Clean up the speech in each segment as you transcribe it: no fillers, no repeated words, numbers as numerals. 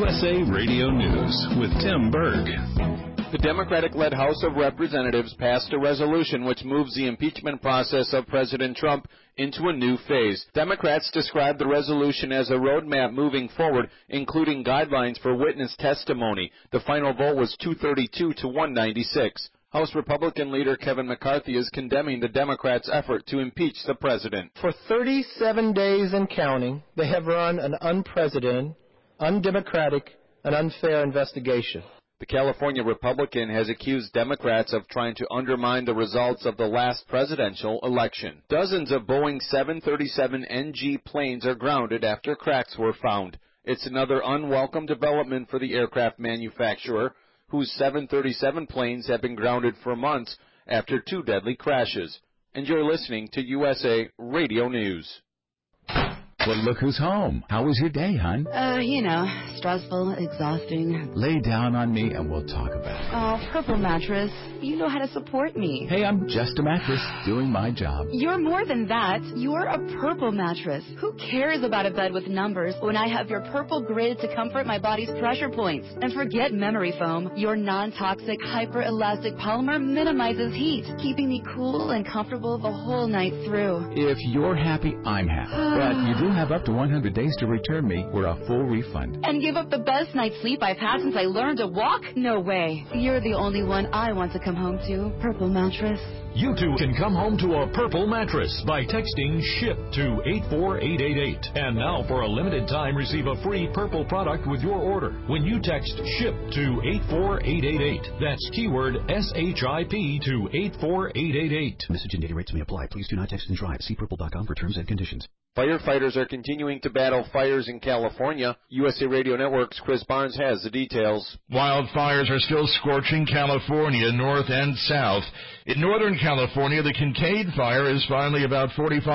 USA Radio News with Tim Berg. The Democratic-led House of Representatives passed a resolution which moves the impeachment process of President Trump into a new phase. Democrats described the resolution as a roadmap moving forward, including guidelines for witness testimony. The final vote was 232 to 196. House Republican leader Kevin McCarthy is condemning the Democrats' effort to impeach the president. For 37 days and counting, they have run an unprecedented, undemocratic, and unfair investigation. The California Republican has accused Democrats of trying to undermine the results of the last presidential election. Dozens of Boeing 737 NG planes are grounded after cracks were found. It's another unwelcome development for the aircraft manufacturer, whose 737 planes have been grounded for months after 2 deadly crashes. And you're listening to USA Radio News. Well, look who's home. How was your day, hon? Stressful, exhausting. Lay down on me and we'll talk about it. Oh, Purple Mattress. You know how to support me. Hey, I'm just a mattress doing my job. You're more than that. You're a Purple Mattress. Who cares about a bed with numbers when I have your Purple Grid to comfort my body's pressure points? And forget memory foam. Your non-toxic, hyper-elastic polymer minimizes heat, keeping me cool and comfortable the whole night through. If you're happy, I'm happy. But you do have up to 100 days to return me for a full refund. And give up the best night's sleep I've had since I learned to walk? No way. You're the only one I want to come home to. Purple Mattress. You too can come home to a Purple Mattress by texting SHIP to 84888. And now, for a limited time, receive a free Purple product with your order when you text SHIP to 84888. That's keyword SHIP to 84888. Message and data rates may apply. Please do not text and drive. See purple.com for terms and conditions. Firefighters are continuing to battle fires in California. USA Radio Network's Chris Barnes has the details. Wildfires are still scorching California, north and south. In Northern California, the Kincaid fire is finally about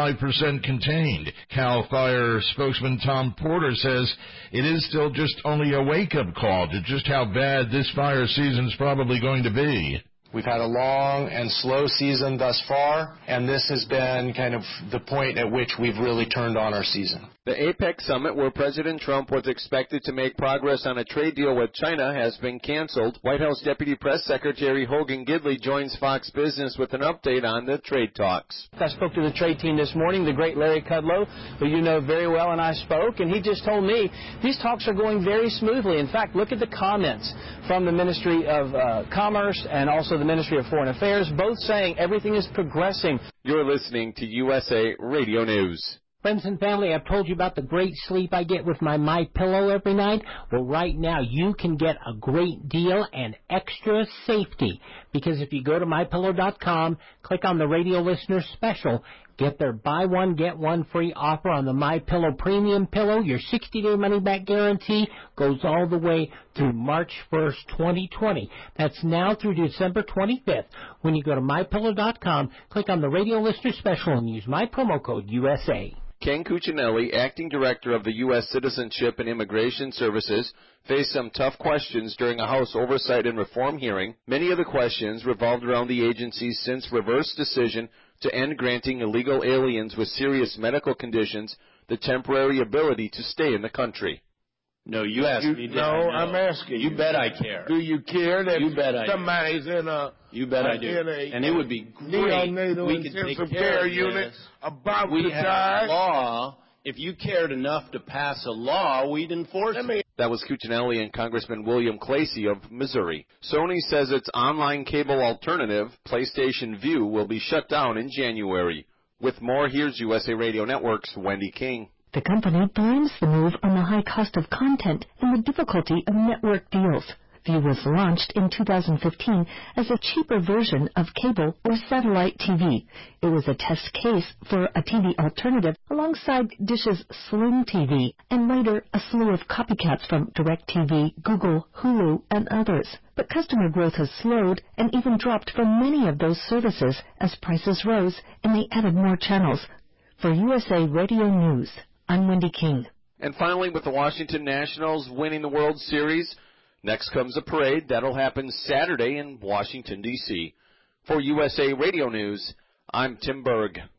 45% contained. CAL FIRE spokesman Tom Porter says it is still just only a wake-up call to just how bad this fire season is probably going to be. We've had a long and slow season thus far, and this has been kind of the point at which we've really turned on our season. The APEC summit, where President Trump was expected to make progress on a trade deal with China, has been canceled. White House Deputy Press Secretary Hogan Gidley joins Fox Business with an update on the trade talks. I spoke to the trade team this morning, the great Larry Kudlow, who you know very well, and I spoke, and he just told me these talks are going very smoothly. In fact, look at the comments from the Ministry of Commerce and also the Ministry of Foreign Affairs, both saying everything is progressing. You're listening to USA Radio News. Friends and family, I've told you about the great sleep I get with my MyPillow every night. Well, right now you can get a great deal and extra safety, because if you go to MyPillow.com, click on the radio listener special, get their buy one, get one free offer on the MyPillow Premium Pillow. Your 60-day money-back guarantee goes all the way through March 1st, 2020. That's now through December 25th. When you go to MyPillow.com, click on the radio listener special and use my promo code USA. Ken Cuccinelli, acting director of the U.S. Citizenship and Immigration Services, faced some tough questions during a House Oversight and Reform hearing. Many of the questions revolved around the agency's since reversed decision to end granting illegal aliens with serious medical conditions the temporary ability to stay in the country. No, you asked me. No, I'm asking you. You bet I care. Do you care that you bet somebody's in a... You bet I do. And it would be great if we could take care of unit about we to have die. A law. If you cared enough to pass a law, we'd enforce it. That was Cuccinelli and Congressman William Clacy of Missouri. Sony says its online cable alternative, PlayStation Vue, will be shut down in January. With more, here's USA Radio Network's Wendy King. The company blames the move on the high cost of content and the difficulty of network deals. Vue was launched in 2015 as a cheaper version of cable or satellite TV. It was a test case for a TV alternative alongside Dish's Sling TV, and later a slew of copycats from DirecTV, Google, Hulu, and others. But customer growth has slowed and even dropped for many of those services as prices rose and they added more channels. For USA Radio News, I'm Wendy King. And finally, with the Washington Nationals winning the World Series, next comes a parade that'll happen Saturday in Washington, D.C. For USA Radio News, I'm Tim Berg.